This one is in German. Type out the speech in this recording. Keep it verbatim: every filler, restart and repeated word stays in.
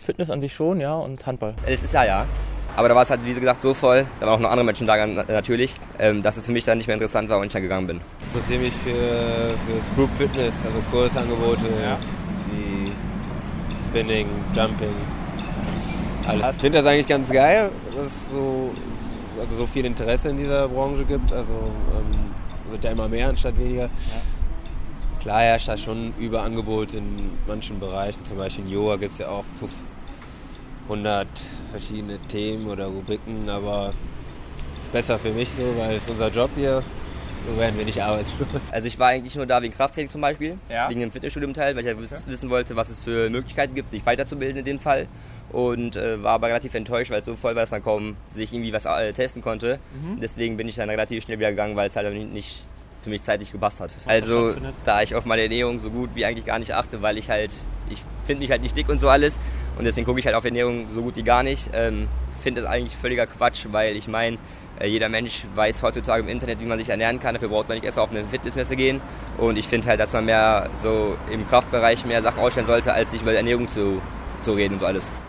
Fitness an sich schon, ja, und Handball. Letztes Jahr, ja. Aber da war es halt, wie gesagt, so voll, da waren auch noch andere Menschen da natürlich, dass es für mich dann nicht mehr interessant war und ich dann gegangen bin. Ich interessiere mich für, für Group Fitness, also Kursangebote, ja. Wie Spinning, Jumping, alles. Ich finde das eigentlich ganz geil, dass es so, also so viel Interesse in dieser Branche gibt. Also ähm, wird ja immer mehr anstatt weniger. Ja. Klar herrscht da schon Überangebot in manchen Bereichen, zum Beispiel in Yoga gibt es ja auch hundert verschiedene Themen oder Rubriken, aber es ist besser für mich so, weil es ist unser Job hier, so werden wir nicht arbeitslos. Also ich war eigentlich nur da wegen Krafttraining zum Beispiel, ja. wegen dem Fitnessstudium-Teil, weil ich ja okay. wissen wollte, was es für Möglichkeiten gibt, sich weiterzubilden in dem Fall. Und äh, war aber relativ enttäuscht, weil es so voll war, dass man kaum sich irgendwie was äh, testen konnte. Mhm. Deswegen bin ich dann relativ schnell wieder gegangen, weil es halt nicht für mich zeitlich gepasst hat. Also da ich auf meine Ernährung so gut wie eigentlich gar nicht achte, weil ich halt, ich finde mich halt nicht dick und so alles und deswegen gucke ich halt auf Ernährung so gut wie gar nicht. Ähm, finde das eigentlich völliger Quatsch, weil ich meine, äh, jeder Mensch weiß heutzutage im Internet, wie man sich ernähren kann, dafür braucht man nicht erst auf eine Fitnessmesse gehen und ich finde halt, dass man mehr so im Kraftbereich mehr Sachen ausstellen sollte, als sich über Ernährung zu, zu reden und so alles.